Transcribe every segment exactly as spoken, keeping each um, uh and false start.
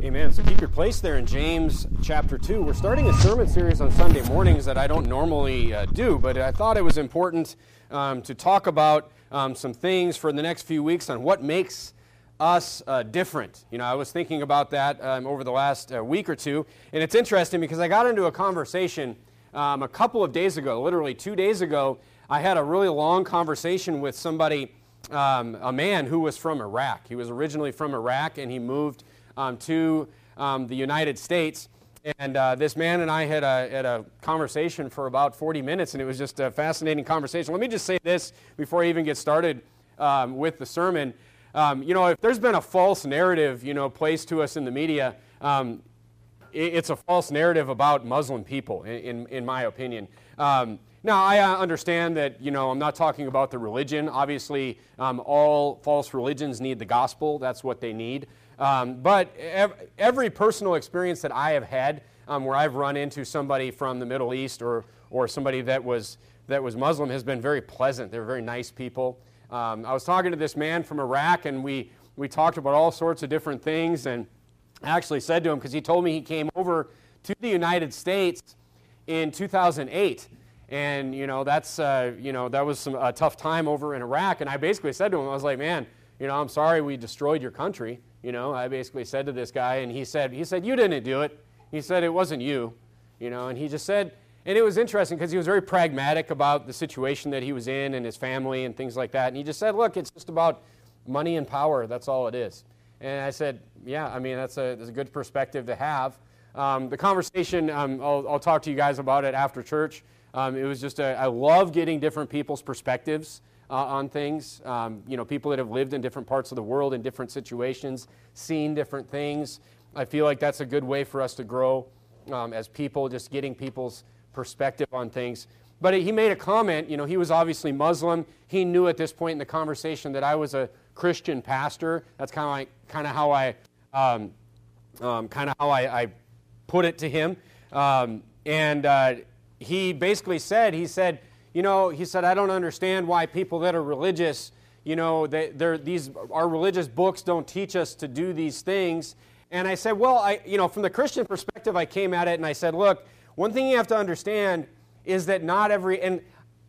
Amen. So keep your place there in James chapter two. We're starting a sermon series on Sunday mornings that I don't normally uh, do, but I thought it was important um, to talk about um, some things for the next few weeks on what makes us uh, different. You know, I was thinking about that um, over the last uh, week or two, and it's interesting because I got into a conversation um, a couple of days ago, literally two days ago. I had a really long conversation with somebody, um, a man who was from Iraq. He was originally from Iraq, and he moved Um, to um, the United States, and uh, this man and I had a, had a conversation for about forty minutes, and it was just a fascinating conversation. Let me just say this before I even get started um, with the sermon. Um, you know, if there's been a false narrative, you know, placed to us in the media, um, it, it's a false narrative about Muslim people, in, in, in my opinion. Um, Now, I uh, understand that, you know, I'm not talking about the religion. Obviously, um, all false religions need the gospel. That's what they need. Um, but ev- every personal experience that I have had um, where I've run into somebody from the Middle East or or somebody that was that was Muslim has been very pleasant. They're very nice people. Um, I was talking to this man from Iraq, and we, we talked about all sorts of different things, and I actually said to him, because he told me he came over to the United States in two thousand eight. And, you know, that's, uh, you know, that was some, a tough time over in Iraq. And I basically said to him, I was like, man, you know, I'm sorry we destroyed your country. You know, I basically said to this guy, and he said, he said, you didn't do it. He said, it wasn't you, you know, and he just said, and it was interesting because he was very pragmatic about the situation that he was in and his family and things like that. And he just said, look, it's just about money and power. That's all it is. And I said, yeah, I mean, that's a, that's a good perspective to have. Um, the conversation, um, I'll, I'll talk to you guys about it after church. Um, it was just, a, I love getting different people's perspectives uh, on things. Um, you know, people that have lived in different parts of the world in different situations, seen different things. I feel like that's a good way for us to grow um, as people, just getting people's perspective on things. But he made a comment, you know, he was obviously Muslim. He knew at this point in the conversation that I was a Christian pastor. That's kind of like, kind of how I, um, um, kind of how I, I put it to him. Um, and uh, he basically said, he said, you know, he said, I don't understand why people that are religious, you know, they, they're, these, our religious books don't teach us to do these things. And I said, well, I, you know, from the Christian perspective, I came at it and I said, look, one thing you have to understand is that not every, and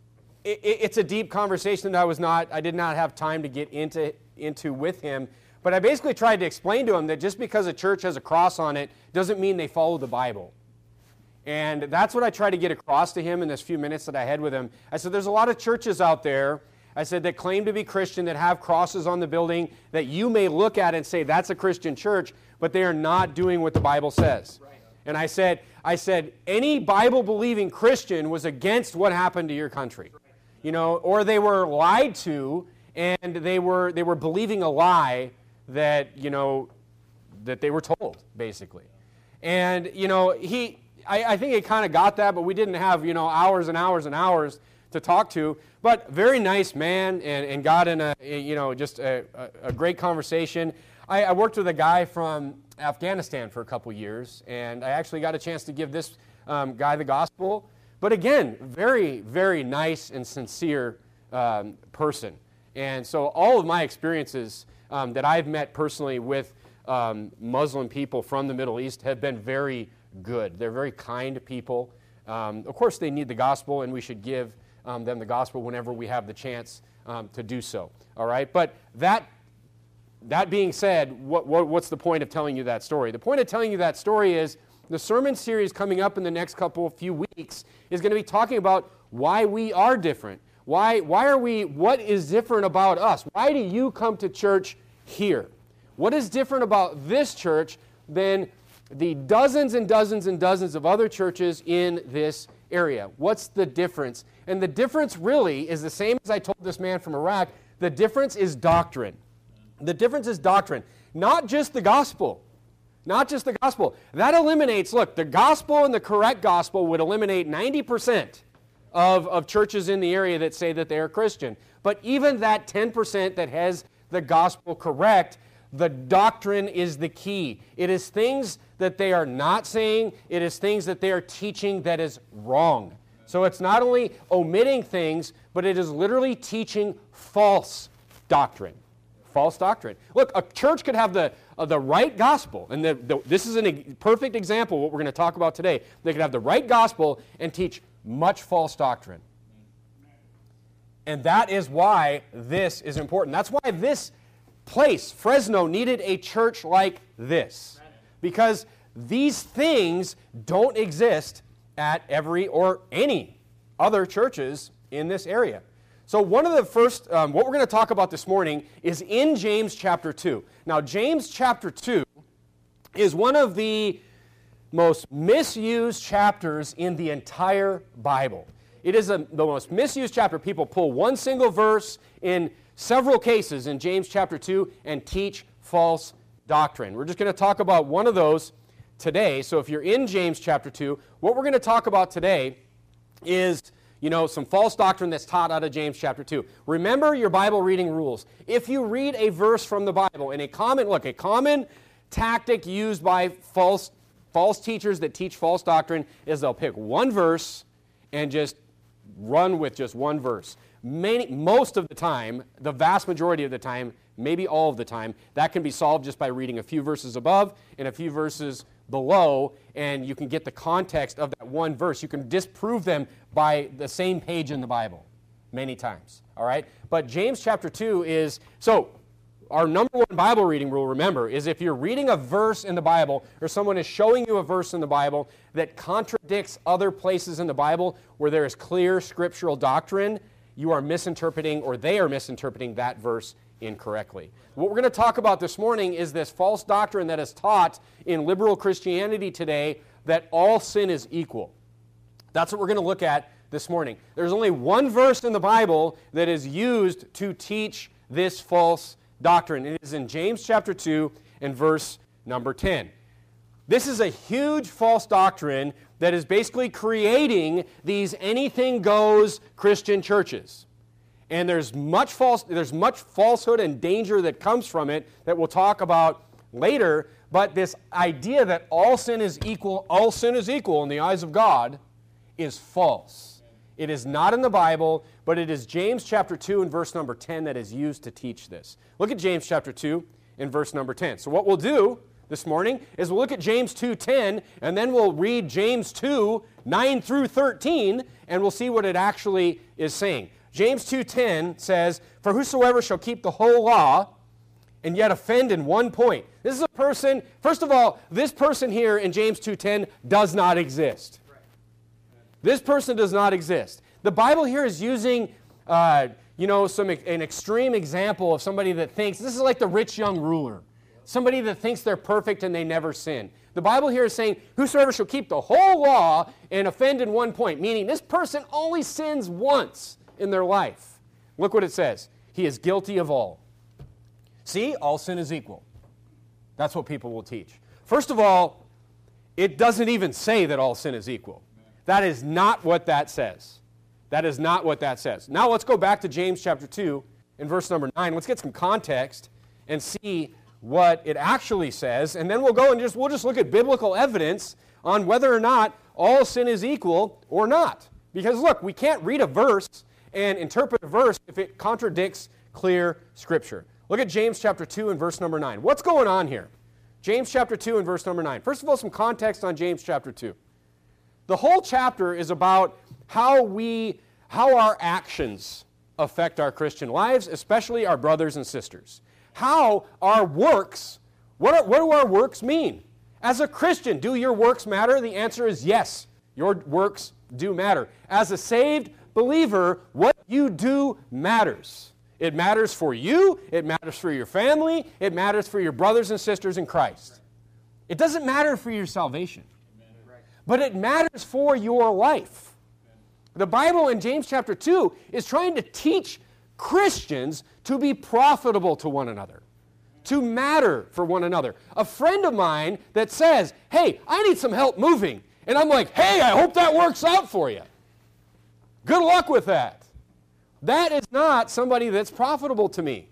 it, it's a deep conversation that I was not, I did not have time to get into, into with him. But I basically tried to explain to him that just because a church has a cross on it doesn't mean they follow the Bible. And that's what I tried to get across to him in this few minutes that I had with him. I said, there's a lot of churches out there, I said, that claim to be Christian, that have crosses on the building, that you may look at and say, that's a Christian church, but they are not doing what the Bible says. Right. And I said, I said, any Bible-believing Christian was against what happened to your country. Right. You know, or they were lied to, and they were, they were believing a lie that, you know, that they were told, basically. And, you know, he... I, I think he kind of got that, but we didn't have, you know, hours and hours and hours to talk to. But very nice man, and, and got in a, you know, just a, a, a great conversation. I, I worked with a guy from Afghanistan for a couple years, and I actually got a chance to give this um, guy the gospel. But again, very, very nice and sincere um, person. And so all of my experiences um, that I've met personally with um, Muslim people from the Middle East have been very good. They're very kind people. Um, of course, they need the gospel, and we should give um, them the gospel whenever we have the chance um, to do so. All right? But that that being said, what, what, what's the point of telling you that story? The point of telling you that story is the sermon series coming up in the next couple of few weeks is going to be talking about why we are different. Why, why are we, what is different about us? Why do you come to church here? What is different about this church than the dozens and dozens and dozens of other churches in this area? What's the difference? And the difference really is the same as I told this man from Iraq. The difference is doctrine. The difference is doctrine. Not just the gospel. Not just the gospel. That eliminates, look, the gospel and the correct gospel would eliminate ninety percent of, of churches in the area that say that they are Christian. But even that ten percent that has the gospel correct, the doctrine is the key. It is things that they are not saying. It is things that they are teaching that is wrong. So it's not only omitting things, but it is literally teaching false doctrine. False doctrine. Look, a church could have the uh, the right gospel, and the, the, this is a e- perfect example of what we're going to talk about today. They could have the right gospel and teach much false doctrine. And that is why this is important. That's why this place, Fresno, needed a church like this. Because these things don't exist at every or any other churches in this area. So one of the first, um, what we're going to talk about this morning is in James chapter two. Now, James chapter two is one of the most misused chapters in the entire Bible. It is a, the most misused chapter. People pull one single verse in several cases in James chapter two and teach false doctrine. We're just going to talk about one of those today. So if you're in James chapter two, what we're going to talk about today is, you know, some false doctrine that's taught out of James chapter two. Remember your Bible reading rules. If you read a verse from the Bible, and a common, look, a common tactic used by false, false teachers that teach false doctrine is they'll pick one verse and just run with just one verse. Many, most of the time, the vast majority of the time, maybe all of the time, that can be solved just by reading a few verses above and a few verses below, and you can get the context of that one verse. You can disprove them by the same page in the Bible many times, all right? But James chapter two is, so our number one Bible reading rule, remember, is if you're reading a verse in the Bible or someone is showing you a verse in the Bible that contradicts other places in the Bible where there is clear scriptural doctrine, you are misinterpreting or they are misinterpreting that verse incorrectly. What we're going to talk about this morning is this false doctrine that is taught in liberal Christianity today that all sin is equal. That's what we're going to look at this morning. There's only one verse in the Bible that is used to teach this false doctrine. It is in James chapter two and verse number ten. This is a huge false doctrine that is basically creating these anything goes Christian churches. And there's much false there's much falsehood and danger that comes from it that we'll talk about later, but this idea that all sin is equal, all sin is equal in the eyes of God is false. It is not in the Bible, but it is James chapter two and verse number ten that is used to teach this. Look at James chapter two and verse number ten. So what we'll do this morning is we'll look at James two ten, and then we'll read James two nine through thirteen, and we'll see what it actually is saying. James two ten says, "For whosoever shall keep the whole law and yet offend in one point." This is a person, first of all, this person here in James two ten does not exist. This person does not exist. The Bible here is using, uh, you know, some an extreme example of somebody that thinks, this is like the rich young ruler. Somebody that thinks they're perfect and they never sin. The Bible here is saying, whosoever shall keep the whole law and offend in one point, meaning this person only sins once in their life. Look what it says. He is guilty of all. See, all sin is equal. That's what people will teach. First of all, it doesn't even say that all sin is equal. That is not what that says. That is not what that says. Now let's go back to James chapter two and verse number nine. Let's get some context and see what it actually says, and then we'll go and just we'll just look at biblical evidence on whether or not all sin is equal or not. Because look, we can't read a verse and interpret a verse if it contradicts clear Scripture. Look at James chapter two and verse number nine. What's going on here? James chapter two and verse number nine. First of all, some context on James chapter two. The whole chapter is about how we, how our actions affect our Christian lives, especially our brothers and sisters. How our works, what, are, what do our works mean? As a Christian, do your works matter? The answer is yes, your works do matter. As a saved believer, what you do matters. It matters for you, it matters for your family, it matters for your brothers and sisters in Christ. It doesn't matter for your salvation, but it matters for your life. The Bible in James chapter two is trying to teach Christians to be profitable to one another, to matter for one another. A friend of mine that says, hey, I need some help moving. And I'm like, hey, I hope that works out for you. Good luck with that. That is not somebody that's profitable to me.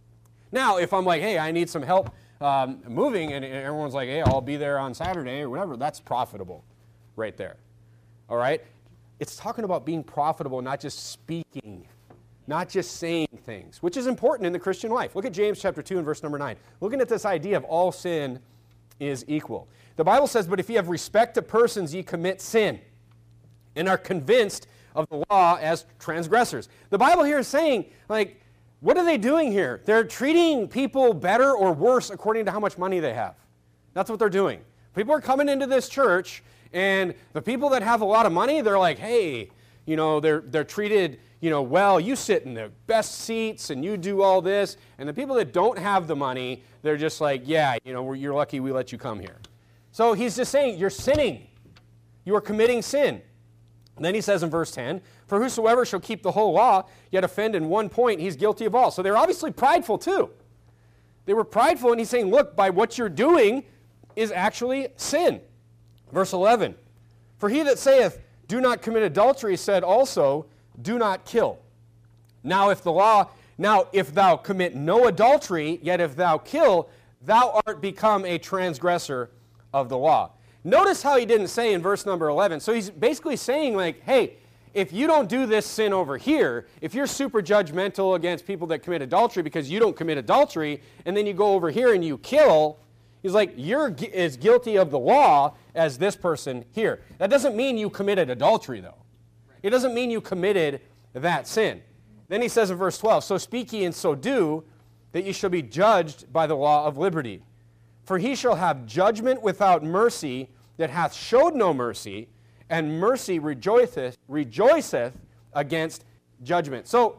Now, if I'm like, hey, I need some help um, moving, and everyone's like, hey, I'll be there on Saturday or whatever, that's profitable right there. All right? It's talking about being profitable, not just speaking. not just saying things, which is important in the Christian life. Look at James chapter two and verse number nine. Looking at this idea of all sin is equal. The Bible says, but if ye have respect to persons, ye commit sin, and are convinced of the law as transgressors. The Bible here is saying, like, what are they doing here? They're treating people better or worse according to how much money they have. That's what they're doing. People are coming into this church, and the people that have a lot of money, they're like, hey, you know, they're, they're treated, you know, well, you sit in the best seats, and you do all this. And the people that don't have the money, they're just like, yeah, you know, you're lucky we let you come here. So he's just saying, you're sinning. You are committing sin. And then he says in verse ten, for whosoever shall keep the whole law, yet offend in one point, he's guilty of all. So they're obviously prideful too. They were prideful, and he's saying, look, by what you're doing is actually sin. Verse eleven, for he that saith, do not commit adultery, said also, do not kill. Now if the law, now if thou commit no adultery, yet if thou kill, thou art become a transgressor of the law. Notice how he didn't say in verse number eleven. So he's basically saying, like, hey, if you don't do this sin over here, if you're super judgmental against people that commit adultery because you don't commit adultery, and then you go over here and you kill, he's like, you're as guilty of the law as this person here. That doesn't mean you committed adultery, though. It doesn't mean you committed that sin. Then he says in verse twelve, so speak ye and so do, that ye shall be judged by the law of liberty. For he shall have judgment without mercy that hath showed no mercy, and mercy rejoiceth, rejoiceth against judgment. So,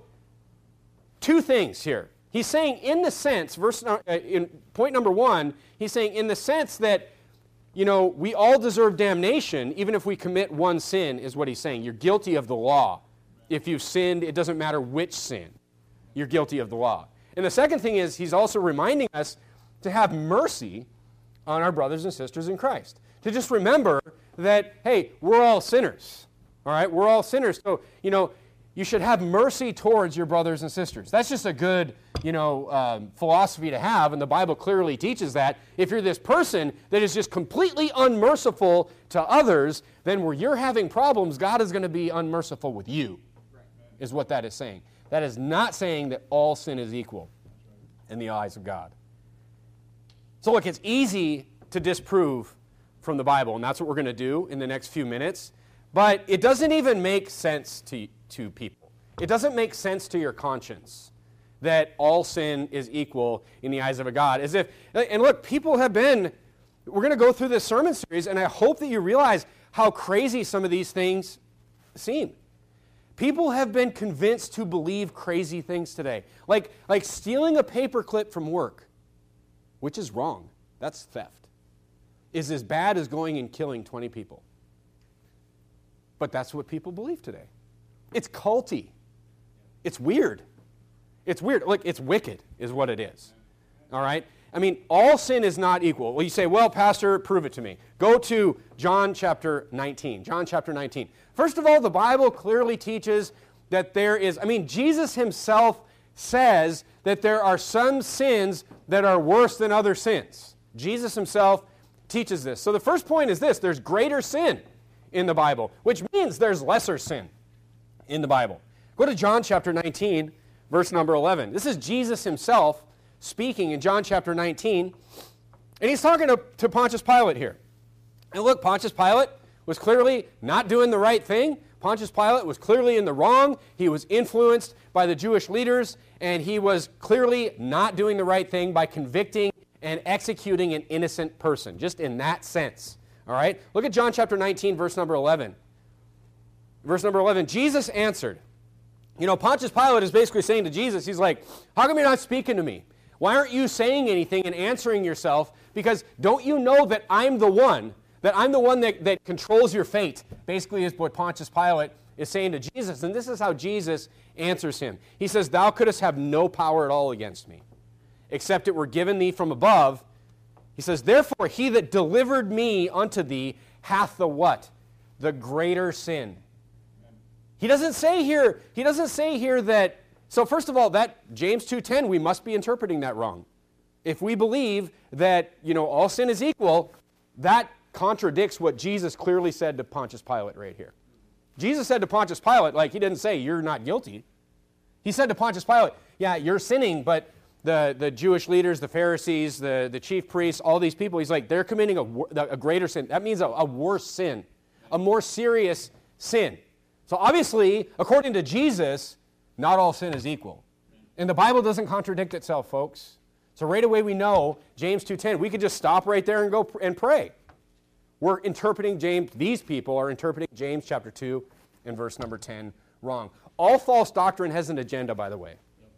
two things here. He's saying in the sense, verse uh, in point number one, he's saying in the sense that, you know, we all deserve damnation even if we commit one sin, is what he's saying. You're guilty of the law. If you've sinned, it doesn't matter which sin. You're guilty of the law. And the second thing is he's also reminding us to have mercy on our brothers and sisters in Christ. To just remember that, hey, we're all sinners. All right? We're all sinners. So, you know, you should have mercy towards your brothers and sisters. That's just a good, you know, um, philosophy to have, and the Bible clearly teaches that. If you're this person that is just completely unmerciful to others, then where you're having problems, God is going to be unmerciful with you, is what that is saying. That is not saying that all sin is equal in the eyes of God. So look, it's easy to disprove from the Bible, and that's what we're going to do in the next few minutes. But it doesn't even make sense to, to people. It doesn't make sense to your conscience that all sin is equal in the eyes of a God. As if, and look, people have been, we're going to go through this sermon series, and I hope that you realize how crazy some of these things seem. People have been convinced to believe crazy things today. Like, like stealing a paperclip from work, which is wrong. That's theft. Is as bad as going and killing twenty people. But that's what people believe today. It's culty. It's weird. It's weird. Like, it's wicked is what it is. All right? I mean, all sin is not equal. Well, you say, well, Pastor, prove it to me. Go to John chapter nineteen. John chapter nineteen. First of all, the Bible clearly teaches that there is, I mean, Jesus himself says that there are some sins that are worse than other sins. Jesus himself teaches this. So the first point is this: there's greater sin in the Bible, which means there's lesser sin in the Bible. Go to John chapter nineteen, verse number eleven. This is Jesus himself speaking in John chapter nineteen, and he's talking to, to Pontius Pilate here. And look, Pontius Pilate was clearly not doing the right thing. Pontius Pilate was clearly in the wrong. He was influenced by the Jewish leaders, and he was clearly not doing the right thing by convicting and executing an innocent person, just in that sense. All right? Look at John chapter nineteen, verse number eleven. Verse number eleven, Jesus answered. You know, Pontius Pilate is basically saying to Jesus, he's like, how come you're not speaking to me? Why aren't you saying anything and answering yourself? Because don't you know that I'm the one, that I'm the one that, that controls your fate? Basically is what Pontius Pilate is saying to Jesus. And this is how Jesus answers him. He says, thou couldst have no power at all against me, except it were given thee from above. He says, therefore he that delivered me unto thee hath the what? The greater sin. He doesn't say here, he doesn't say here that, so first of all, that James two ten, we must be interpreting that wrong. If we believe that, you know, all sin is equal, that contradicts what Jesus clearly said to Pontius Pilate right here. Jesus said to Pontius Pilate, like, he didn't say, you're not guilty. He said to Pontius Pilate, yeah, you're sinning, but the, the Jewish leaders, the Pharisees, the, the chief priests, all these people, he's like, they're committing a, a greater sin. That means a, a worse sin, a more serious sin. So obviously, according to Jesus, not all sin is equal. And the Bible doesn't contradict itself, folks. So right away we know, James two ten, we could just stop right there and go pr- and pray. We're interpreting James, these people are interpreting James chapter two and verse number ten wrong. All false doctrine has an agenda, by the way.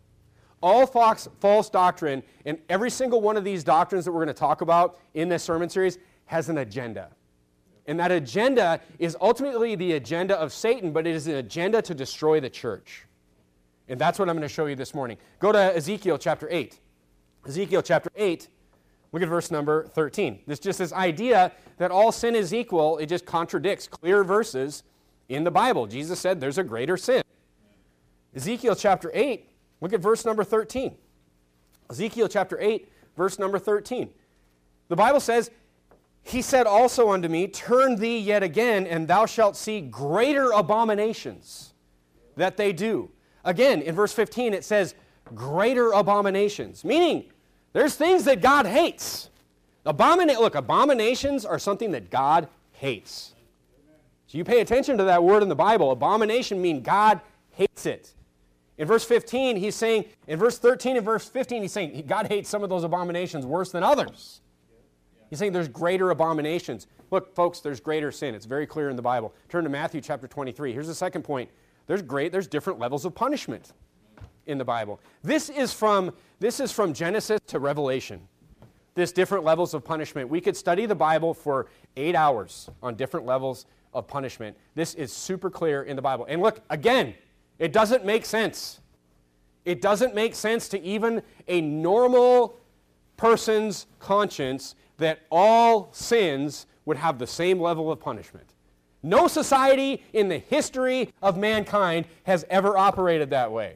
All false, false doctrine, and every single one of these doctrines that we're going to talk about in this sermon series has an agenda. And that agenda is ultimately the agenda of Satan, but it is an agenda to destroy the church. And that's what I'm going to show you this morning. Go to Ezekiel chapter eight. Ezekiel chapter eight, look at verse number thirteen. This just this idea that all sin is equal, it just contradicts clear verses in the Bible. Jesus said there's a greater sin. Ezekiel chapter eight, look at verse number thirteen. Ezekiel chapter eight, verse number thirteen. The Bible says, he said also unto me, turn thee yet again, and thou shalt see greater abominations that they do. Again, in verse fifteen, it says, greater abominations. Meaning, there's things that God hates. Abomina- look, abominations are something that God hates. So you pay attention to that word in the Bible. Abomination means God hates it. In verse fifteen, he's saying, in verse thirteen and verse fifteen, he's saying God hates some of those abominations worse than others. He's saying there's greater abominations. Look, folks, there's greater sin. It's very clear in the Bible. Turn to Matthew chapter twenty-three. Here's the second point. There's great, there's different levels of punishment in the Bible. This is from, this is from Genesis to Revelation. This different levels of punishment. We could study the Bible for eight hours on different levels of punishment. This is super clear in the Bible. And look, again, it doesn't make sense. It doesn't make sense to even a normal person's conscience that all sins would have the same level of punishment. No society in the history of mankind has ever operated that way.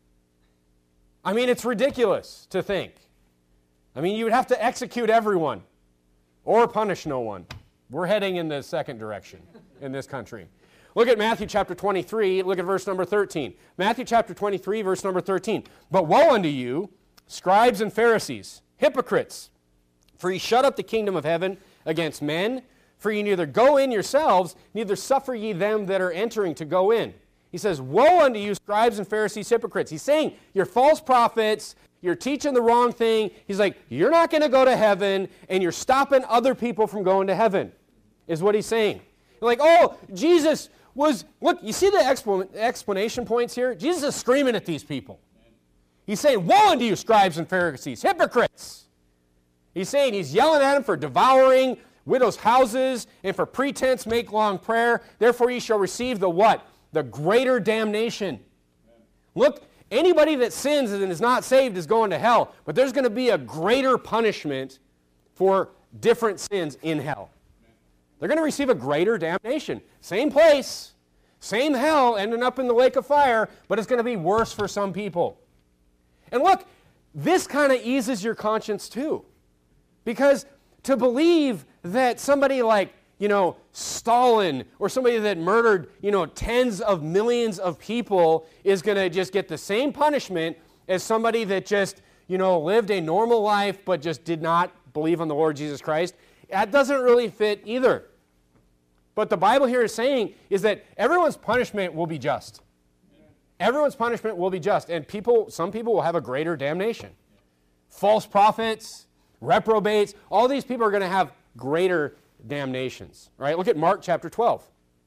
I mean, it's ridiculous to think. I mean, you would have to execute everyone or punish no one. We're heading in the second direction in this country. Look at Matthew chapter twenty-three. Look at verse number thirteen. Matthew chapter twenty-three, verse number thirteen. But woe unto you, scribes and Pharisees, hypocrites, for ye shut up the kingdom of heaven against men, for ye neither go in yourselves, neither suffer ye them that are entering to go in. He says, woe unto you, scribes and Pharisees, hypocrites. He's saying, you're false prophets, you're teaching the wrong thing. He's like, you're not going to go to heaven, and you're stopping other people from going to heaven, is what he's saying. You're like, oh, Jesus was, look, you see the expl- explanation points here? Jesus is screaming at these people. He's saying, woe unto you, scribes and Pharisees, hypocrites. He's saying, he's yelling at them for devouring widows' houses, and for pretense make long prayer. Therefore ye shall receive the what? The greater damnation. Amen. Look, anybody that sins and is not saved is going to hell, but there's going to be a greater punishment for different sins in hell. Amen. They're going to receive a greater damnation. Same place, same hell, ending up in the lake of fire, but it's going to be worse for some people. And look, this kind of eases your conscience too. Because to believe that somebody like, you know, Stalin or somebody that murdered, you know, tens of millions of people is going to just get the same punishment as somebody that just, you know, lived a normal life but just did not believe on the Lord Jesus Christ, that doesn't really fit either. But the Bible here is saying is that everyone's punishment will be just. Everyone's punishment will be just. And people, some people will have a greater damnation. False prophets, reprobates, all these people are going to have greater damnations. All right, look at Mark chapter twelve.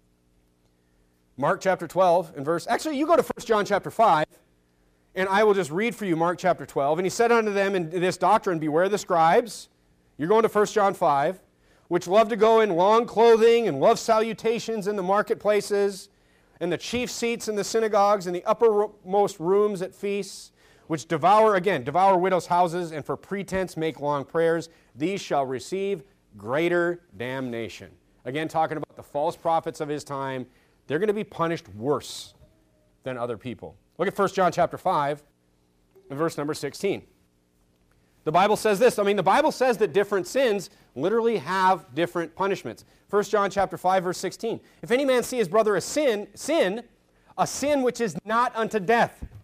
Mark chapter twelve and verse, actually you go to First John chapter five, and I will just read for you Mark chapter twelve. And he said unto them in this doctrine, beware the scribes. You're going to First John five, which love to go in long clothing and love salutations in the marketplaces, and the chief seats in the synagogues, and the uppermost rooms at feasts, which devour, again, devour widows' houses, and for pretense make long prayers. These shall receive greater damnation. Again, talking about the false prophets of his time, they're going to be punished worse than other people. Look at First John chapter five and verse number sixteen. The Bible says this. I mean, the Bible says that different sins literally have different punishments. First John chapter five, verse sixteen. If any man see his brother a sin, sin, a sin which is not unto death,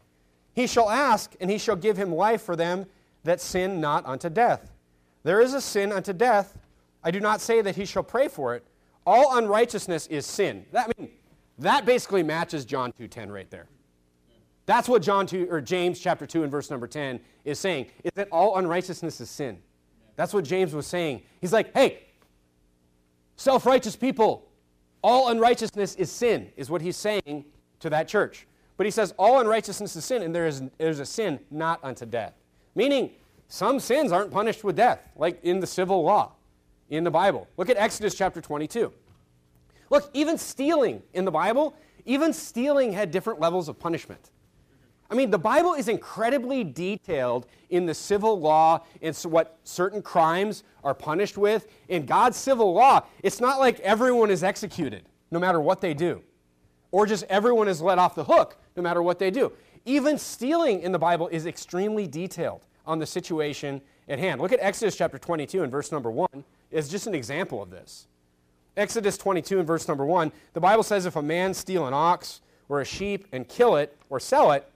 He shall ask, and he shall give him life for them that sin not unto death. There is a sin unto death. I do not say that he shall pray for it. All unrighteousness is sin. That, I mean, that basically matches John two ten right there. That's what John two, or James chapter two and verse number ten is saying, is that all unrighteousness is sin. That's what James was saying. He's like, hey, self-righteous people, all unrighteousness is sin, is what he's saying to that church. But he says all unrighteousness is sin, and there is there's a sin not unto death. Meaning, some sins aren't punished with death, like in the civil law, in the Bible. Look at Exodus chapter twenty-two. Look, even stealing in the Bible, even stealing had different levels of punishment. I mean, the Bible is incredibly detailed in the civil law and so what certain crimes are punished with. In God's civil law, it's not like everyone is executed, no matter what they do, or just everyone is let off the hook, no matter what they do. Even stealing in the Bible is extremely detailed on the situation at hand. Look at Exodus chapter twenty-two and verse number one. It's just an example of this. Exodus twenty-two and verse number one, the Bible says, if a man steal an ox or a sheep and kill it or sell it,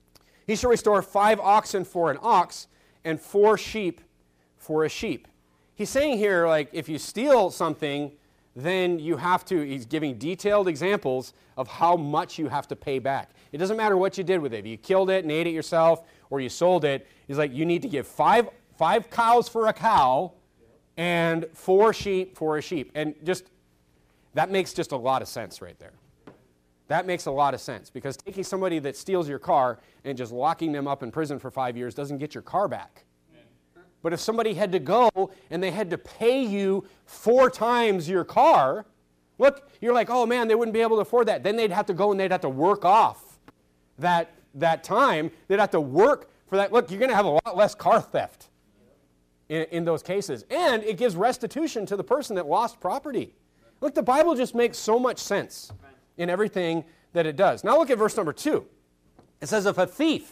he shall restore five oxen for an ox and four sheep for a sheep. He's saying here, like, if you steal something, then you have to, he's giving detailed examples of how much you have to pay back. It doesn't matter what you did with it. If you killed it and ate it yourself or you sold it, he's like, you need to give five, five cows for a cow and four sheep for a sheep. And just, that makes just a lot of sense right there. That makes a lot of sense, because taking somebody that steals your car and just locking them up in prison for five years doesn't get your car back. But if somebody had to go and they had to pay you four times your car, look, you're like, oh man, they wouldn't be able to afford that. Then they'd have to go and they'd have to work off that, that time. They'd have to work for that. Look, you're going to have a lot less car theft in, in those cases. And it gives restitution to the person that lost property. Look, the Bible just makes so much sense in everything that it does. Now look at verse number two. It says, if a thief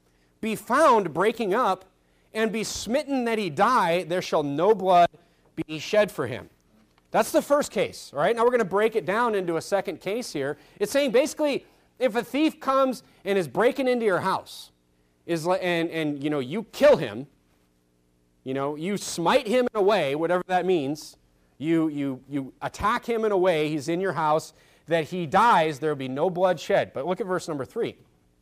be found breaking up and be smitten that he die, there shall no blood be shed for him. That's the first case, all right? Now we're going to break it down into a second case here. It's saying basically, if a thief comes and is breaking into your house, is and, and you know, you kill him, you know, you smite him in a way, whatever that means, you, you, you attack him in a way, he's in your house, that he dies, there will be no blood shed. But look at verse number three.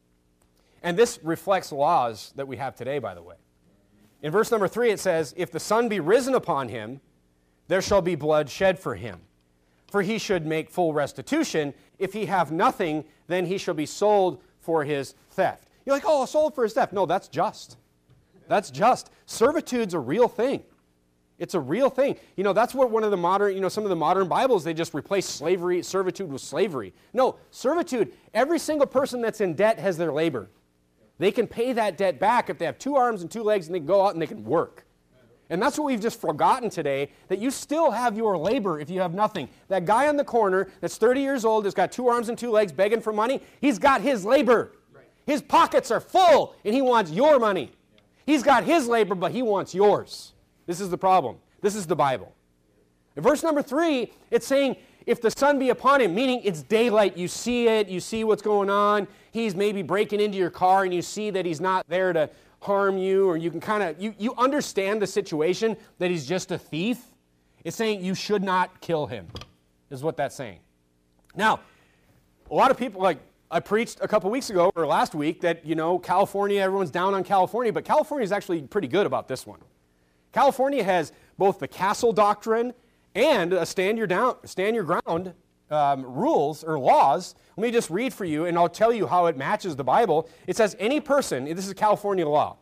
And this reflects laws that we have today, by the way. In verse number three, it says, if the sun be risen upon him, there shall be blood shed for him. For he should make full restitution. If he have nothing, then he shall be sold for his theft. You're like, oh, sold for his theft. No, that's just. That's just. Servitude's a real thing. It's a real thing. You know, that's what one of the modern, you know, some of the modern Bibles, they just replace slavery, servitude with slavery. No, servitude, every single person that's in debt has their labor. They can pay that debt back if they have two arms and two legs and they can go out and they can work. And that's what we've just forgotten today, that you still have your labor if you have nothing. That guy on the corner that's thirty years old, has got two arms and two legs begging for money, he's got his labor. His pockets are full and he wants your money. He's got his labor, but he wants yours. This is the problem. This is the Bible. In verse number three, it's saying, if the sun be upon him, meaning it's daylight, you see it, you see what's going on, he's maybe breaking into your car and you see that he's not there to harm you, or you can kind of, you, you understand the situation that he's just a thief. It's saying you should not kill him, is what that's saying. Now, a lot of people, like I preached a couple weeks ago or last week that, you know, California, everyone's down on California, but California is actually pretty good about this one. California has both the castle doctrine and a stand your, down, stand your ground um, rules or laws. Let me just read for you, and I'll tell you how it matches the Bible. It says any person, this is California law,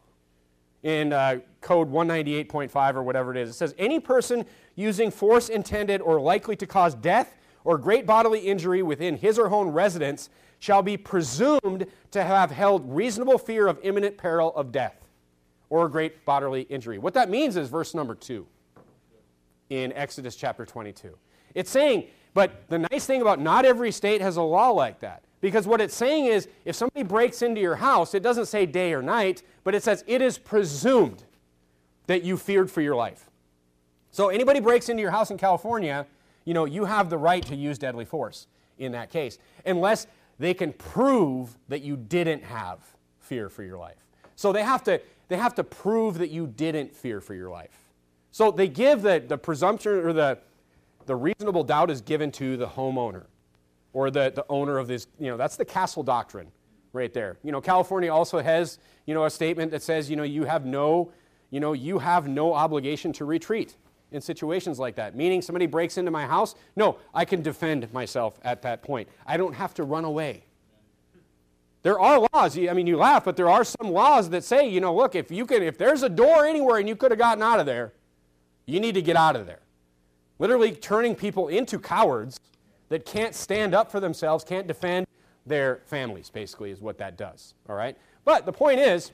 in uh, code one ninety-eight point five or whatever it is. It says any person using force intended or likely to cause death or great bodily injury within his or her own residence shall be presumed to have held reasonable fear of imminent peril of death or great bodily injury. What that means is verse number two in Exodus chapter twenty-two. It's saying, but the nice thing about not every state has a law like that. Because what it's saying is, if somebody breaks into your house, it doesn't say day or night, but it says it is presumed that you feared for your life. So anybody breaks into your house in California, you know, you have the right to use deadly force in that case, unless they can prove that you didn't have fear for your life. So they have to, they have to prove that you didn't fear for your life. So they give the, the presumption, or the, the reasonable doubt is given to the homeowner or the, the owner of this, you know, that's the castle doctrine right there. You know, California also has, you know, a statement that says, you know, you have no, you know, you have no obligation to retreat in situations like that. Meaning somebody breaks into my house, no, I can defend myself at that point. I don't have to run away. There are laws, I mean, you laugh, but there are some laws that say, you know, look, if you can, if there's a door anywhere and you could have gotten out of there, you need to get out of there. Literally turning people into cowards that can't stand up for themselves, can't defend their families, basically, is what that does, all right? But the point is,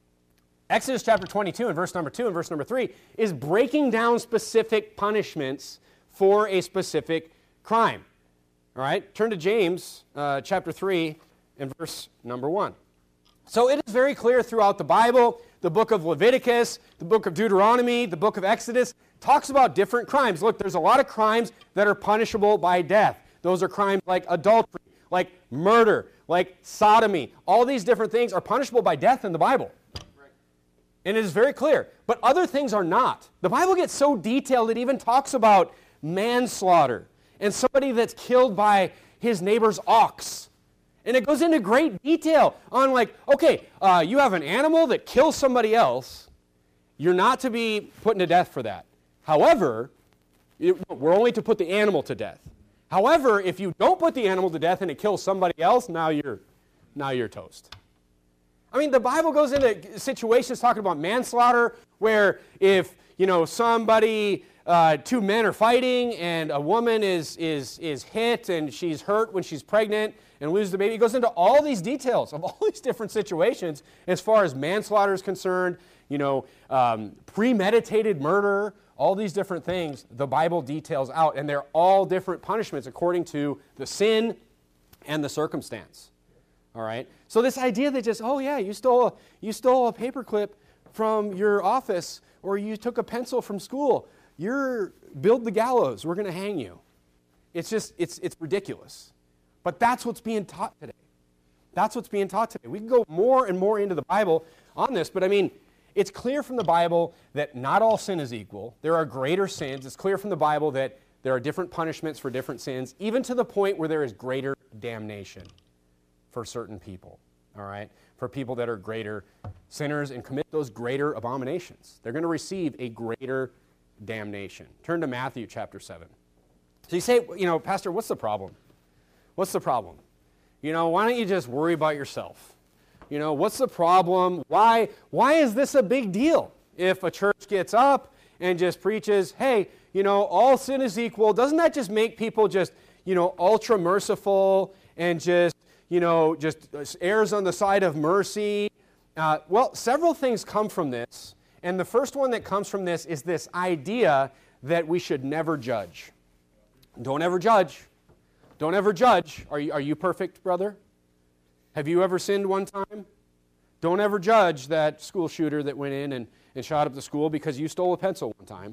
Exodus chapter twenty-two and verse number two and verse number three is breaking down specific punishments for a specific crime, all right? Turn to James uh, chapter three and verse number one. So it is very clear throughout the Bible, the book of Leviticus, the book of Deuteronomy, the book of Exodus, talks about different crimes. Look, there's a lot of crimes that are punishable by death. Those are crimes like adultery, like murder, like sodomy. All these different things are punishable by death in the Bible. Right. And it is very clear. But other things are not. The Bible gets so detailed, it even talks about manslaughter and somebody that's killed by his neighbor's ox. And it goes into great detail on like, okay, uh, you have an animal that kills somebody else. You're not to be put to death for that. However, it, we're only to put the animal to death. However, if you don't put the animal to death and it kills somebody else, now you're, now you're toast. I mean, the Bible goes into situations talking about manslaughter where if, you know, somebody, uh, two men are fighting and a woman is, is, is hit and she's hurt when she's pregnant and loses the baby. It goes into all these details of all these different situations as far as manslaughter is concerned, you know, um, premeditated murder, all these different things the Bible details out, and they're all different punishments according to the sin and the circumstance. All right? So this idea that just, oh yeah, you stole a, you stole a paperclip from your office or you took a pencil from school, you're, build the gallows, we're going to hang you. It's just, it's, it's ridiculous. But that's what's being taught today. That's what's being taught today. We can go more and more into the Bible on this, but I mean, it's clear from the Bible that not all sin is equal. There are greater sins. It's clear from the Bible that there are different punishments for different sins, even to the point where there is greater damnation for certain people, all right? For people that are greater sinners and commit those greater abominations. They're going to receive a greater damnation. Turn to Matthew chapter seven. So you say, you know, Pastor, what's the problem? What's the problem? You know, why don't you just worry about yourself? You know, what's the problem? Why, why is this a big deal? If a church gets up and just preaches, hey, you know, all sin is equal, doesn't that just make people just, you know, ultra merciful and just, you know, just errs on the side of mercy? Uh, well, several things come from this. And the first one that comes from this is this idea that we should never judge. Don't ever judge. Don't ever judge. Are you, are you perfect, brother? Have you ever sinned one time? Don't ever judge that school shooter that went in and, and shot up the school because you stole a pencil one time.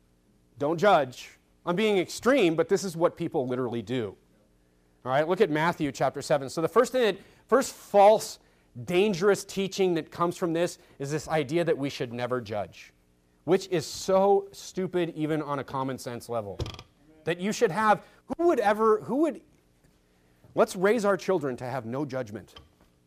Don't judge. I'm being extreme, but this is what people literally do. All right, look at Matthew chapter seven. So the first thing that, first false, dangerous teaching that comes from this is this idea that we should never judge, which is so stupid even on a common sense level. That you should have, who would ever, who would, let's raise our children to have no judgment.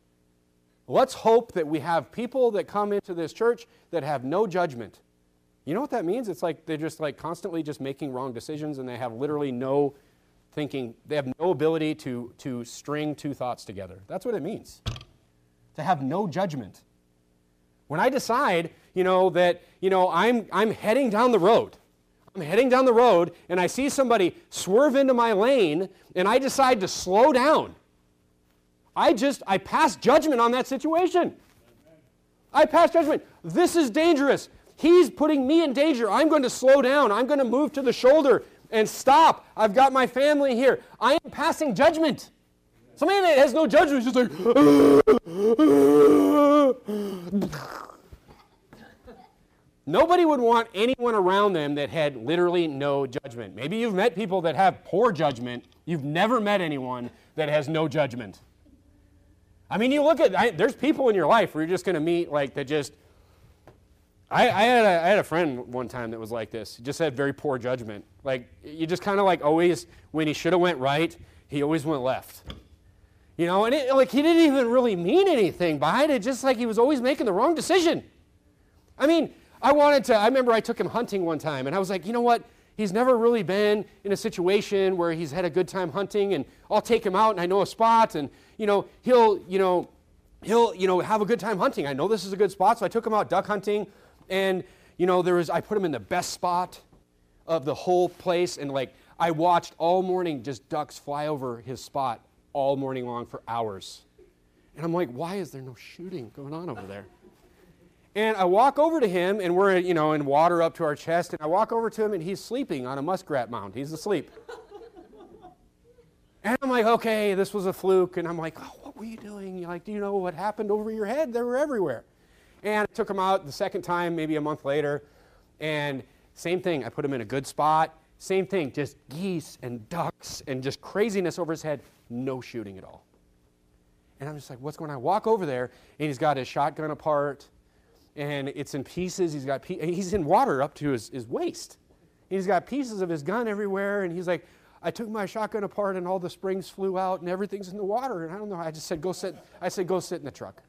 Let's hope that we have people that come into this church that have no judgment. You know what that means? It's like they're just like constantly just making wrong decisions and they have literally no thinking, they have no ability to, to string two thoughts together. That's what it means, to have no judgment. When I decide, you know, that, you know, I'm, I'm heading down the road, I'm heading down the road and I see somebody swerve into my lane and I decide to slow down. I just, I pass judgment on that situation. I pass judgment. This is dangerous. He's putting me in danger. I'm going to slow down. I'm going to move to the shoulder and stop. I've got my family here. I am passing judgment. Somebody that has no judgment is just like, nobody would want anyone around them that had literally no judgment. Maybe you've met people that have poor judgment. You've never met anyone that has no judgment. I mean, you look at, I, there's people in your life where you're just going to meet, like, that just, I, I, had a, I had a friend one time that was like this. He just had very poor judgment. Like, you just kind of like always, when he should have went right, he always went left. You know, and it, like, he didn't even really mean anything behind it, just like he was always making the wrong decision. I mean, I wanted to, I remember I took him hunting one time, and I was like, you know what? He's never really been in a situation where he's had a good time hunting, and I'll take him out, and I know a spot, and, you know, he'll, you know, he'll, you know, have a good time hunting. I know this is a good spot, so I took him out duck hunting, and, you know, there was, I put him in the best spot of the whole place, and, like, I watched all morning just ducks fly over his spot all morning long for hours. And I'm like, why is there no shooting going on over there? And I walk over to him, and we're, you know, in water up to our chest, and I walk over to him, and he's sleeping on a muskrat mound. He's asleep. And I'm like, okay, this was a fluke. And I'm like, oh, what were you doing? You're like, do you know what happened over your head? They were everywhere. And I took him out the second time, maybe a month later, and same thing. I put him in a good spot. Same thing, just geese and ducks and just craziness over his head. No shooting at all. And I'm just like, what's going on? I walk over there, and he's got his shotgun apart, and it's in pieces. He's got pe- he's in water up to his, his waist. He's got pieces of his gun everywhere, and he's like, I took my shotgun apart, and all the springs flew out, and everything's in the water. And I don't know. I just said, go sit. I said, go sit in the truck.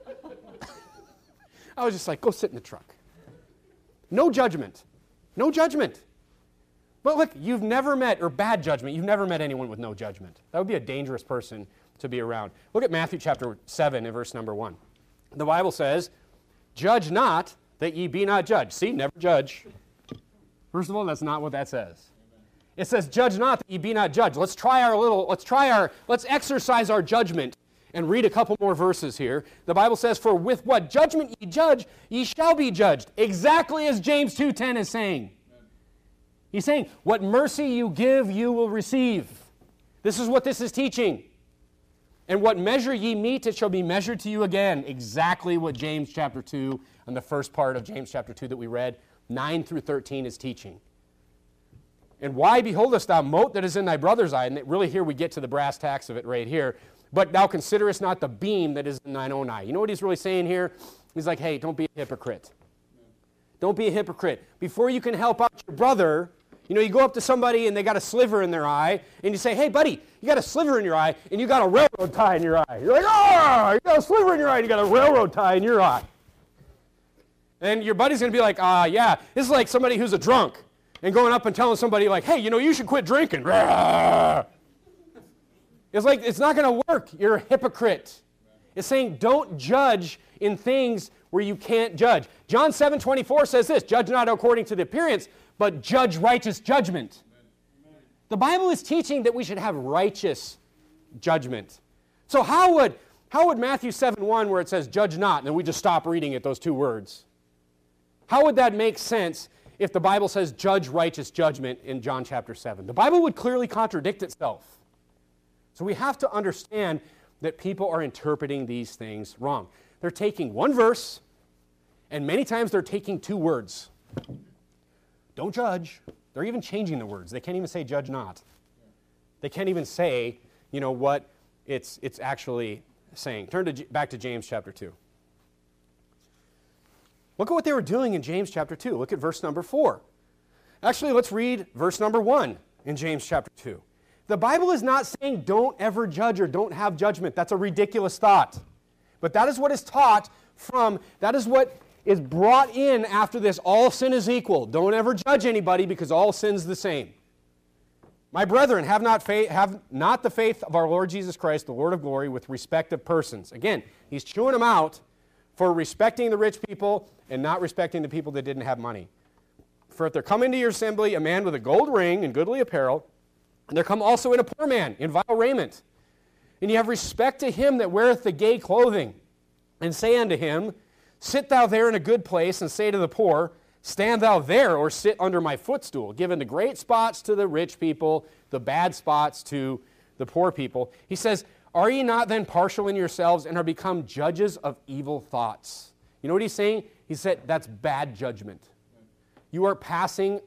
I was just like, go sit in the truck. No judgment. No judgment. But look, you've never met, or bad judgment, you've never met anyone with no judgment. That would be a dangerous person to be around. Look at Matthew chapter seven and verse number one. The Bible says, judge not that ye be not judged. See, never judge. First of all, that's not what that says. It says, judge not that ye be not judged. Let's try our little, let's try our, let's exercise our judgment and read a couple more verses here. The Bible says, for with what judgment ye judge, ye shall be judged. Exactly as James two ten is saying. He's saying, what mercy you give, you will receive. This is what this is teaching. And what measure ye meet, it shall be measured to you again. Exactly what James chapter two, and the first part of James chapter two that we read, nine through thirteen is teaching. And why beholdest thou mote that is in thy brother's eye? And really here we get to the brass tacks of it right here. But thou considerest not the beam that is in thine own eye. You know what he's really saying here? He's like, hey, don't be a hypocrite. Don't be a hypocrite. Before you can help out your brother, you know, you go up to somebody and they got a sliver in their eye, and you say, hey, buddy, you got a sliver in your eye, and you got a railroad tie in your eye. You're like, oh, you got a sliver in your eye, and you got a railroad tie in your eye. And your buddy's going to be like, ah, uh, yeah, this is like somebody who's a drunk and going up and telling somebody like, hey, you know, you should quit drinking. It's like, it's not going to work. You're a hypocrite. It's saying don't judge in things where you can't judge. John seven twenty-four says this, judge not according to the appearance, but judge righteous judgment. Amen. The Bible is teaching that we should have righteous judgment. So how would, how would Matthew seven one, where it says judge not, and then we just stop reading it, those two words, how would that make sense if the Bible says judge righteous judgment in John chapter seven? The Bible would clearly contradict itself. So we have to understand that people are interpreting these things wrong. They're taking one verse, and many times they're taking two words. Don't judge. They're even changing the words. They can't even say judge not. They can't even say, you know, what it's, it's actually saying. Turn to, back to James chapter two. Look at what they were doing in James chapter two. Look at verse number four. Actually, let's read verse number one in James chapter two. The Bible is not saying don't ever judge or don't have judgment. That's a ridiculous thought. But that is what is taught from, that is what is brought in after this, all sin is equal. Don't ever judge anybody because all sin's the same. My brethren, have not faith, have not the faith of our Lord Jesus Christ, the Lord of glory, with respect of persons. Again, he's chewing them out for respecting the rich people and not respecting the people that didn't have money. For if there come into your assembly a man with a gold ring and goodly apparel, and there come also in a poor man in vile raiment, and ye have respect to him that weareth the gay clothing, and say unto him, sit thou there in a good place, and say to the poor, stand thou there, or sit under my footstool, giving the great spots to the rich people, the bad spots to the poor people. He says, are ye not then partial in yourselves, and are become judges of evil thoughts? You know what he's saying? He said, that's bad judgment. You are passing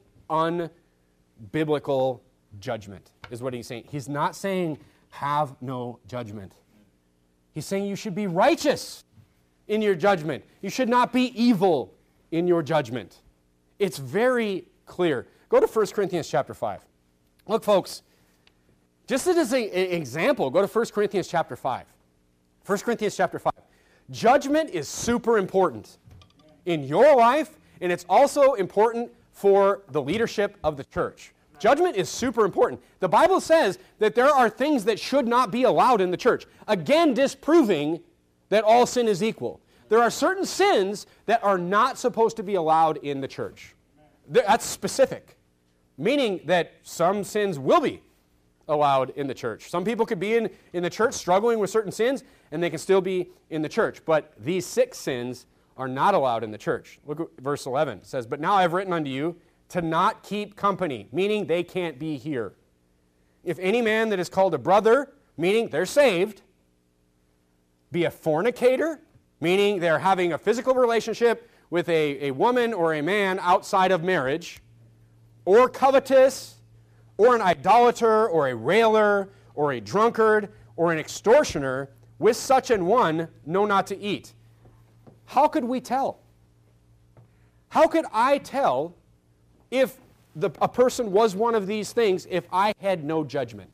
unbiblical judgment, is what he's saying. He's not saying have no judgment. He's saying you should be righteous in your judgment. You should not be evil in your judgment. It's very clear. Go to First Corinthians chapter five. Look, folks, just as an example, go to First Corinthians chapter five. First Corinthians chapter five. Judgment is super important in your life, and it's also important for the leadership of the church. Judgment is super important. The Bible says that there are things that should not be allowed in the church, again disproving that all sin is equal. There are certain sins that are not supposed to be allowed in the church. That's specific, meaning that some sins will be allowed in the church. Some people could be in, in the church struggling with certain sins, and they can still be in the church. But these six sins are not allowed in the church. Look at verse eleven. It says, "But now I have written unto you to not keep company," meaning they can't be here. "If any man that is called a brother," meaning they're saved, "be a fornicator," meaning they're having a physical relationship with a, a woman or a man outside of marriage, "or covetous, or an idolater, or a railer, or a drunkard, or an extortioner, with such an one know not to eat." How could we tell? How could I tell if the, a person was one of these things if I had no judgment?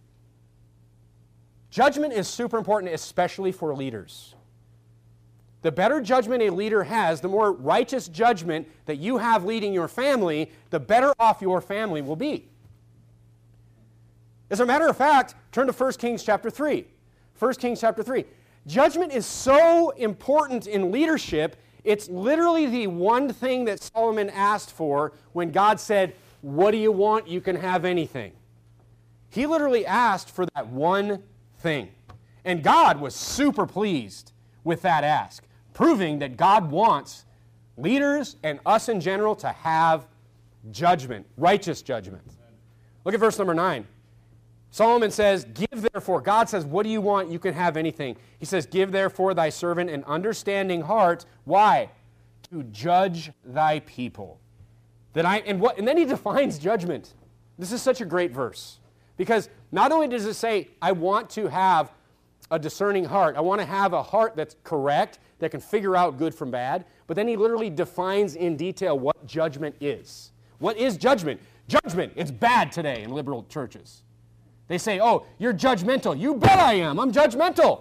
Judgment is super important, especially for leaders. The better judgment a leader has, the more righteous judgment that you have leading your family, the better off your family will be. As a matter of fact, turn to First Kings chapter three. First Kings chapter three. Judgment is so important in leadership, it's literally the one thing that Solomon asked for when God said, "What do you want? You can have anything." He literally asked for that one thing. And God was super pleased with that ask, proving that God wants leaders and us in general to have judgment, righteous judgment. Look at verse number nine. Solomon says, "Give therefore," God says, "What do you want? You can have anything." He says, "Give therefore thy servant an understanding heart." Why? "To judge thy people." That I and what and then he defines judgment. This is such a great verse. Because not only does it say, I want to have a discerning heart, I want to have a heart that's correct, that can figure out good from bad, but then he literally defines in detail what judgment is. What is judgment? Judgment, it's bad today in liberal churches. They say, "Oh, you're judgmental." You bet I am. I'm judgmental.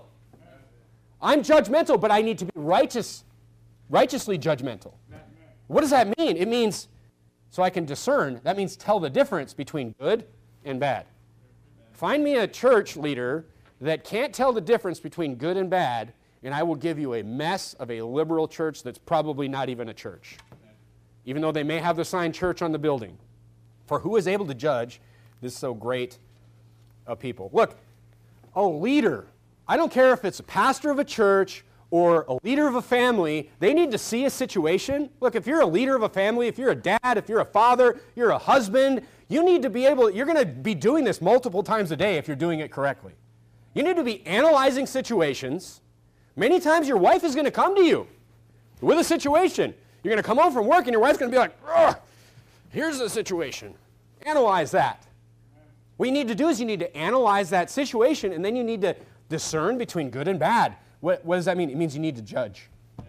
I'm judgmental, but I need to be righteous, righteously judgmental. What does that mean? It means, so I can discern, that means tell the difference between good and bad. Find me a church leader that can't tell the difference between good and bad, and I will give you a mess of a liberal church that's probably not even a church, even though they may have the sign church on the building. For who is able to judge this so great of people? Look, a leader, I don't care if it's a pastor of a church or a leader of a family, they need to see a situation. Look, if you're a leader of a family, if you're a dad, if you're a father, you're a husband, you need to be able, you're going to be doing this multiple times a day if you're doing it correctly. You need to be analyzing situations. Many times your wife is going to come to you with a situation. You're going to come home from work and your wife's going to be like, "Ugh, here's the situation." Analyze that. What you need to do is you need to analyze that situation, and then you need to discern between good and bad. What, what does that mean? It means you need to judge.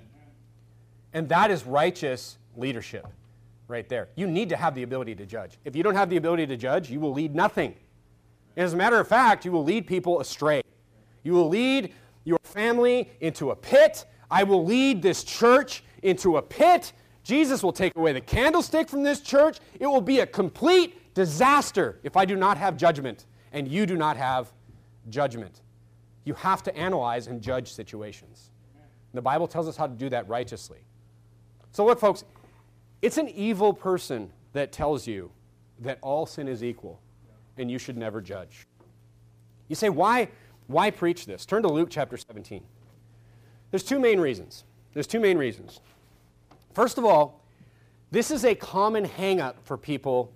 And that is righteous leadership right there. You need to have the ability to judge. If you don't have the ability to judge, you will lead nothing. And as a matter of fact, you will lead people astray. You will lead your family into a pit. I will lead this church into a pit. Jesus will take away the candlestick from this church. It will be a complete disaster if I do not have judgment and you do not have judgment. You have to analyze and judge situations. The Bible tells us how to do that righteously. So look, folks, it's an evil person that tells you that all sin is equal and you should never judge. You say, why, why preach this? Turn to Luke chapter seventeen. There's two main reasons. There's two main reasons. First of all, this is a common hang-up for people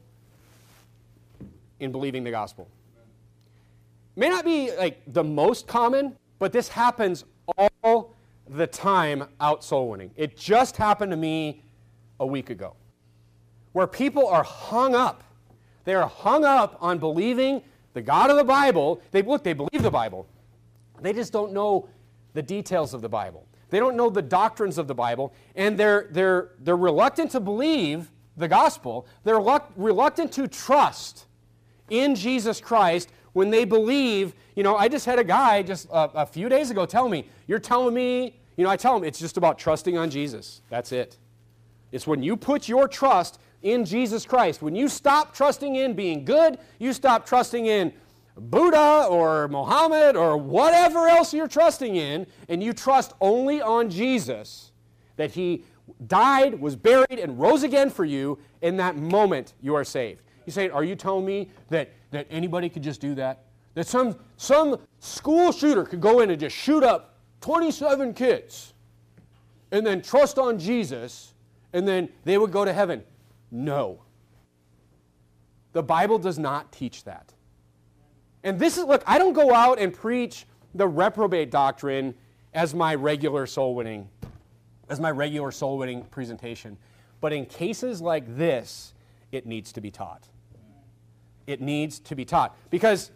in believing the gospel. May not be like the most common, but this happens all the time out soul winning. It just happened to me a week ago, where people are hung up. They are hung up on believing the God of the Bible. They look, they believe the Bible. They just don't know the details of the Bible. They don't know the doctrines of the Bible, and they're, they're, they're reluctant to believe the gospel. They're reluct- reluctant to trust in Jesus Christ when they believe, you know, I just had a guy just a, a few days ago tell me, you're telling me, you know, I tell him it's just about trusting on Jesus. That's it. It's when you put your trust in Jesus Christ. When you stop trusting in being good, you stop trusting in Buddha or Muhammad or whatever else you're trusting in, and you trust only on Jesus, that He died, was buried, and rose again for you, in that moment you are saved. You say, are you telling me that, that anybody could just do that? That some, some school shooter could go in and just shoot up twenty-seven kids and then trust on Jesus and then they would go to heaven? No. The Bible does not teach that. And this is, look, I don't go out and preach the reprobate doctrine as my regular soul winning, as my regular soul winning presentation. But in cases like this, it needs to be taught. It needs to be taught because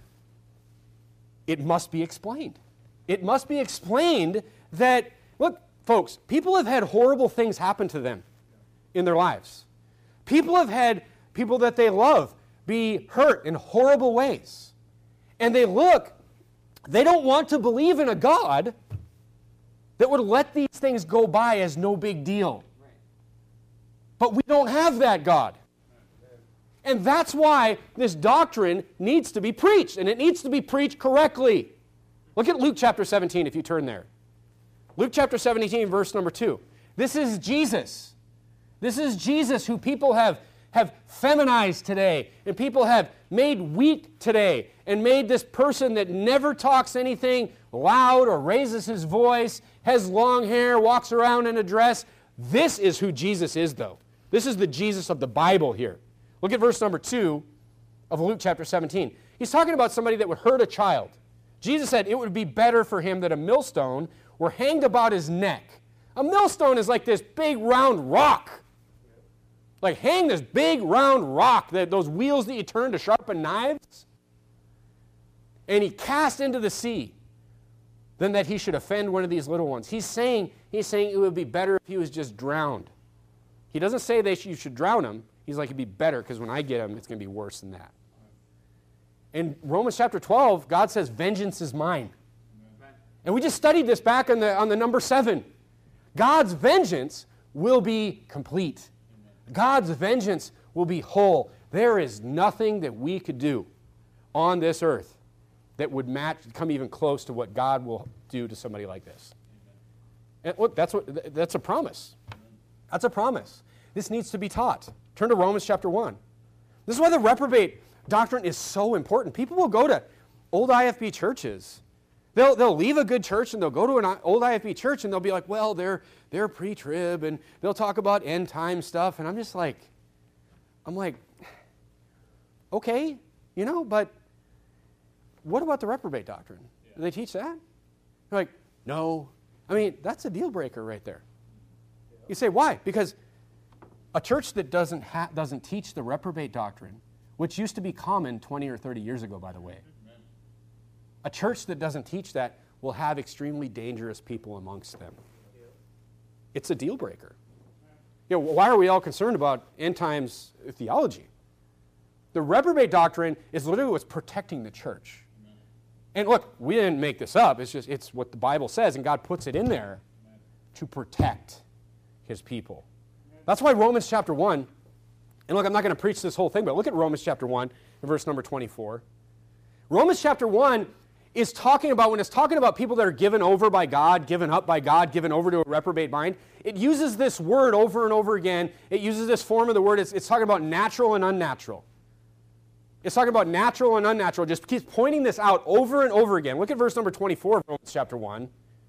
it must be explained. It must be explained that, look, folks, people have had horrible things happen to them in their lives. People have had people that they love be hurt in horrible ways. And they look, they don't want to believe in a God that would let these things go by as no big deal. But we don't have that God. And that's why this doctrine needs to be preached, and it needs to be preached correctly. Look at Luke chapter seventeen if you turn there. Luke chapter seventeen, verse number two. This is Jesus. This is Jesus who people have, have feminized today, and people have made weak today, and made this person that never talks anything loud or raises his voice, has long hair, walks around in a dress. This is who Jesus is, though. This is the Jesus of the Bible here. Look at verse number two of Luke chapter seventeen. He's talking about somebody that would hurt a child. Jesus said it would be better for him that a millstone were hanged about his neck. A millstone is like this big round rock. Like hang this big round rock, that those wheels that you turn to sharpen knives. And he cast into the sea, than that he should offend one of these little ones. He's saying, he's saying it would be better if he was just drowned. He doesn't say that you should drown him. He's like, it'd be better because when I get him, it's going to be worse than that. In Romans chapter twelve, God says, vengeance is mine. And we just studied this back on the, on the number seven. God's vengeance will be complete. God's vengeance will be whole. There is nothing that we could do on this earth that would match, come even close to what God will do to somebody like this. And look, that's, what, that's a promise. That's a promise. This needs to be taught. Turn to Romans chapter one. This is why the reprobate doctrine is so important. People will go to old I F B churches. They'll, they'll leave a good church and they'll go to an old I F B church and they'll be like, well, they're, they're pre-trib and they'll talk about end time stuff. And I'm just like, I'm like, okay, you know, but what about the reprobate doctrine? Yeah. Do they teach that? They're like, no. I mean, that's a deal breaker right there. Yeah. You say, why? Because a church that doesn't ha- doesn't teach the reprobate doctrine, which used to be common twenty or thirty years ago, by the way, Amen. A church that doesn't teach that will have extremely dangerous people amongst them. Yeah. It's a deal breaker. You know, why are we all concerned about end times theology? The reprobate doctrine is literally what's protecting the church. Amen. And look, we didn't make this up. It's just it's what the Bible says, and God puts it in there Amen. To protect His people. That's why Romans chapter one, and look, I'm not going to preach this whole thing, but look at Romans chapter one, and verse number twenty-four. Romans chapter one is talking about, when it's talking about people that are given over by God, given up by God, given over to a reprobate mind, it uses this word over and over again. It uses this form of the word. It's, it's talking about natural and unnatural. It's talking about natural and unnatural. Just keeps pointing this out over and over again. Look at verse number twenty-four of Romans chapter one.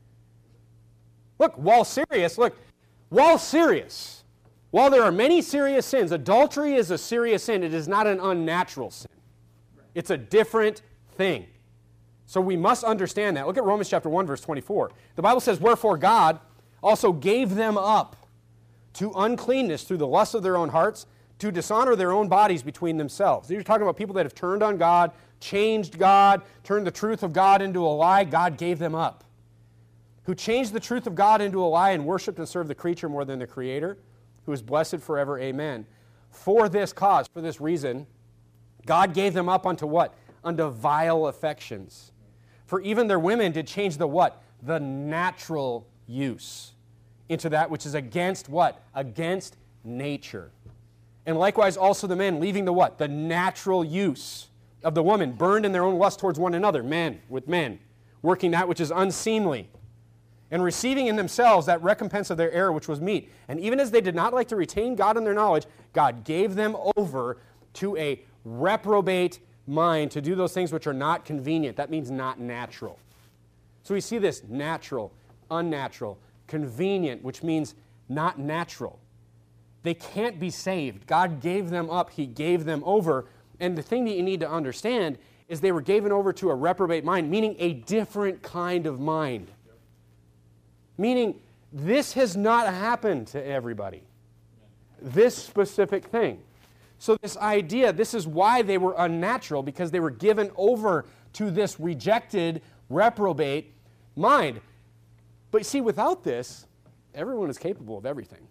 Look, while serious, look, while serious, while there are many serious sins, adultery is a serious sin. It is not an unnatural sin. It's a different thing. So we must understand that. Look at Romans chapter one, verse twenty-four. The Bible says, wherefore God also gave them up to uncleanness through the lust of their own hearts, to dishonor their own bodies between themselves. These are talking about people that have turned on God, changed God, turned the truth of God into a lie. God gave them up. who changed the truth of God into a lie and worshiped and served the creature more than the Creator, who is blessed forever. Amen. For this cause, for this reason, God gave them up unto what? Unto vile affections. For even their women did change the what? The natural use into that which is against what? Against nature. And likewise also the men, leaving the what? The natural use of the woman, burned in their own lust towards one another, men with men, working that which is unseemly, and receiving in themselves that recompense of their error which was meet. And even as they did not like to retain God in their knowledge, God gave them over to a reprobate mind to do those things which are not convenient. That means not natural. So we see this natural, unnatural, convenient, which means not natural. They can't be saved. God gave them up. He gave them over. And the thing that you need to understand is they were given over to a reprobate mind, meaning a different kind of mind. Yep. Meaning this has not happened to everybody. This specific thing. So this idea, this is why they were unnatural, because they were given over to this rejected, reprobate mind. But you see, without this, everyone is capable of everything.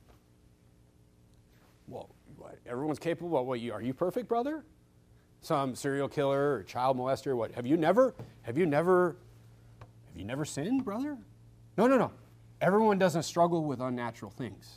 Well, what, everyone's capable of what? You, are you perfect, brother? Some serial killer or child molester? What? Have you never? Have you never? Have you never sinned, brother? No, no, no. Everyone doesn't struggle with unnatural things.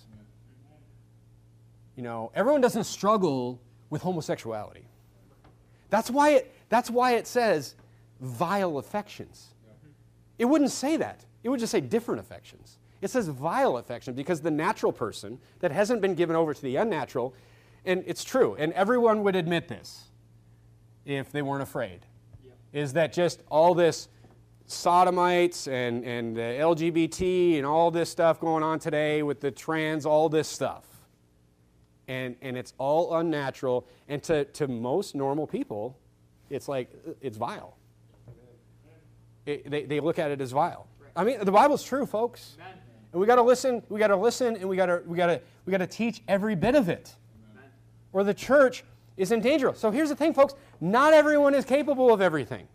You know, everyone doesn't struggle with homosexuality. That's why it. That's why it says vile affections. It wouldn't say that. It would just say different affections. It says vile affection because the natural person that hasn't been given over to the unnatural, and it's true, and everyone would admit this if they weren't afraid, yep. is that just all this sodomites and, and the L G B T and all this stuff going on today with the trans, all this stuff. And, and it's all unnatural, and to, to most normal people, it's like, it's vile. It, they, they look at it as vile. I mean, the Bible's true, folks. Amen. And we got to listen. We got to listen, and we got to we got to we got to teach every bit of it, Amen. Or the church is in danger. So here's the thing, folks. Not everyone is capable of everything.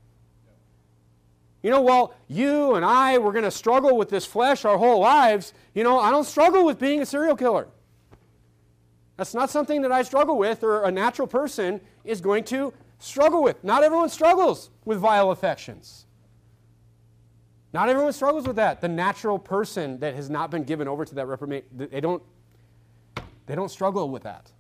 You know, while you and I we're going to struggle with this flesh our whole lives, you know, I don't struggle with being a serial killer. That's not something that I struggle with, or a natural person is going to struggle with. Not everyone struggles with vile affections. Not everyone struggles with that. The natural person that has not been given over to that reprobate, they don't, they don't struggle with that.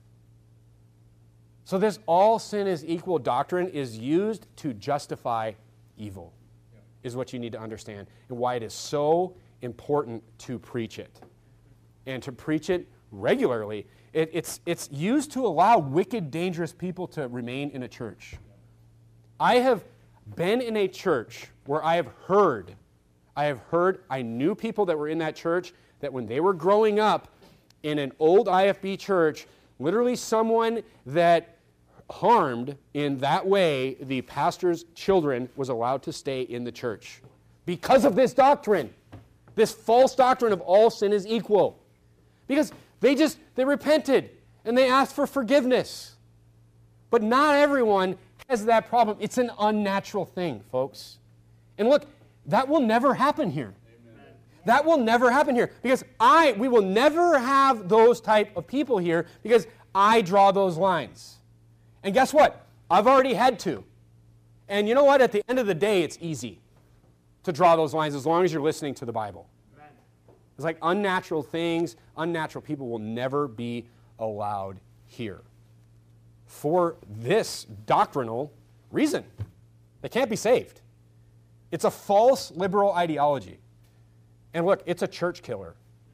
So this all sin is equal doctrine is used to justify evil, yeah. is what you need to understand, and why it is so important to preach it. And to preach it regularly. It, it's, it's used to allow wicked, dangerous people to remain in a church. Yeah. I have been in a church where I have heard I have heard, I knew people that were in that church that when they were growing up in an old I F B church, literally someone that harmed in that way the pastor's children was allowed to stay in the church because of this doctrine, this false doctrine of all sin is equal. Because they just, they repented and they asked for forgiveness. But not everyone has that problem. It's an unnatural thing, folks. And look, that will never happen here. Amen. That will never happen here because I, we will never have those type of people here because I draw those lines. And guess what? I've already had to. And you know what? At the end of the day, it's easy to draw those lines as long as you're listening to the Bible. Amen. It's like unnatural things, unnatural people will never be allowed here for this doctrinal reason. They can't be saved. It's a false liberal ideology. And look, it's a church killer.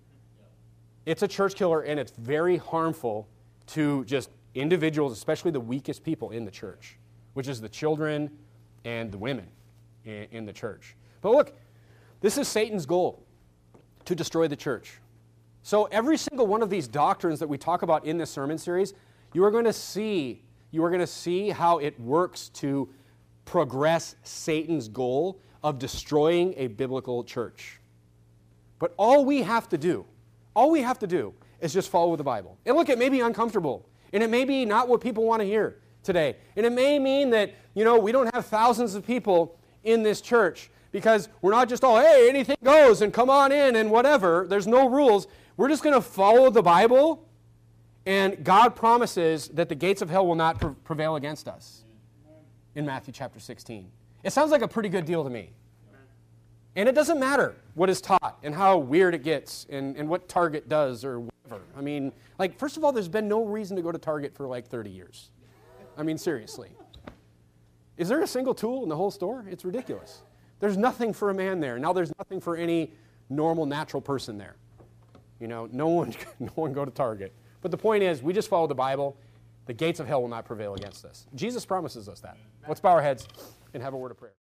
It's a church killer, and it's very harmful to just individuals, especially the weakest people in the church, which is the children and the women in, in the church. But look, this is Satan's goal, to destroy the church. So every single one of these doctrines that we talk about in this sermon series, you are going to see, you are going to see how it works to progress Satan's goal of destroying a biblical church. But all we have to do, all we have to do is just follow the Bible. And look, it may be uncomfortable, and it may be not what people want to hear today. And it may mean that, you know, we don't have thousands of people in this church because we're not just all, hey, anything goes and come on in and whatever. There's no rules. We're just going to follow the Bible, and God promises that the gates of hell will not pre- prevail against us in Matthew chapter sixteen. It sounds like a pretty good deal to me. And it doesn't matter what is taught and how weird it gets and, and what Target does or whatever. I mean, like, first of all, there's been no reason to go to Target for like thirty years. I mean, seriously. Is there a single tool in the whole store? It's ridiculous. There's nothing for a man there. Now there's nothing for any normal, natural person there. You know, no one, no one go to Target. But the point is, we just follow the Bible. The gates of hell will not prevail against us. Jesus promises us that. Let's bow our heads and have a word of prayer.